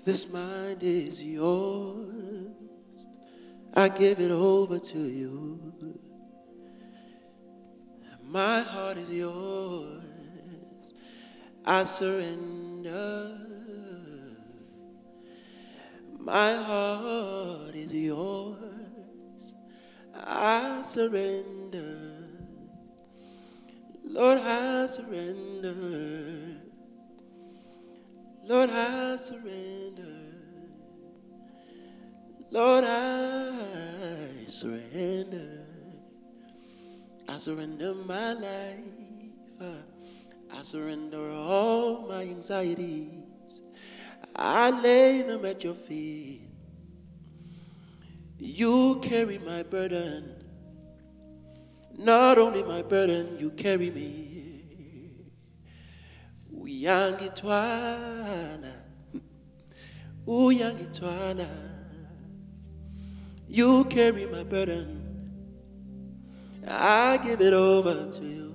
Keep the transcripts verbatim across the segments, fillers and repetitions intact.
This mind is yours. I give it over to you. My heart is yours. I surrender. My heart is yours. I surrender. Lord, I surrender. Lord, I surrender. Lord, I surrender. I surrender my life. I surrender all my anxieties. I lay them at your feet. You carry my burden. Not only my burden, you carry me. Uyangithwala, uyangithwala. You carry my burden. I give it over to you.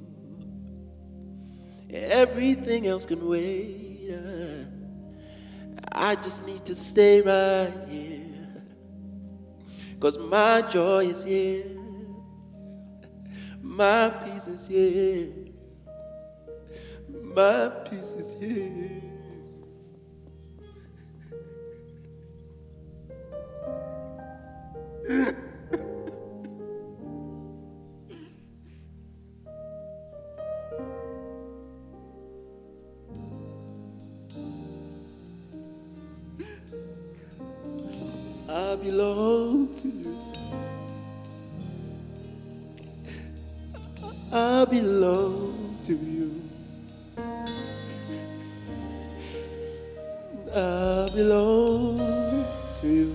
Everything else can wait. I just need to stay right here, 'cause my joy is here. My peace is here. My peace is here. I belong to you. I belong to you. I belong to you.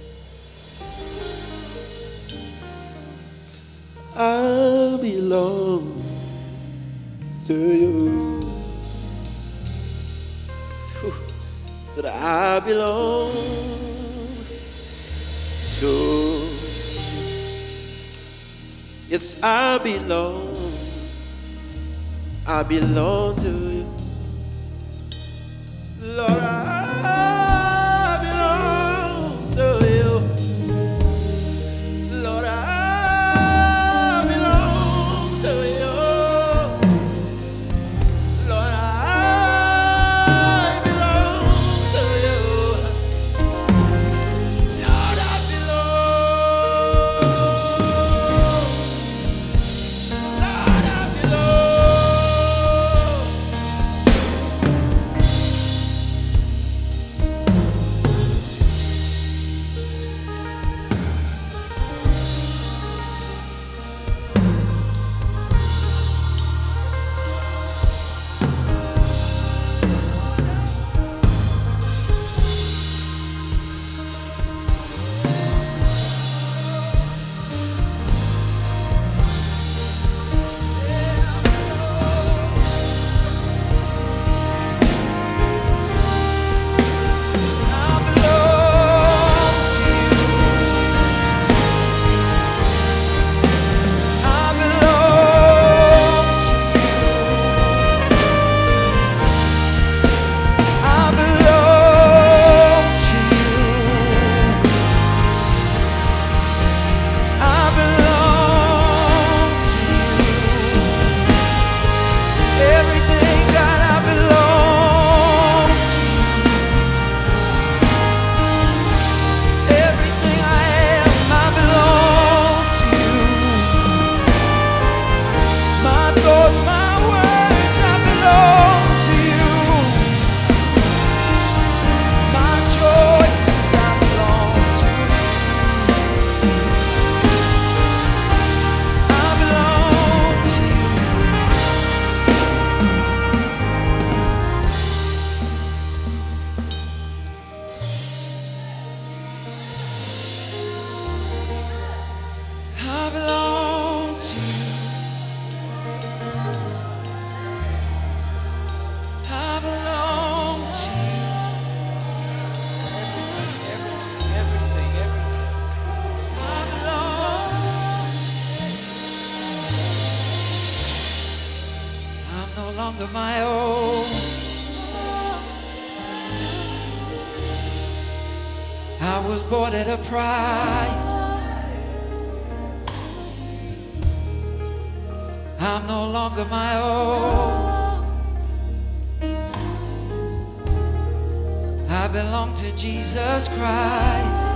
I belong to you. Whew. Said I belong to. Yes, I belong. I belong to you. Lord, I belong to you. Lord, I belong to you. Lord, I belong to you. Lord, I belong. Lord, I belong. longer my own. I was bought at a price. I'm no longer my own. I belong to Jesus Christ.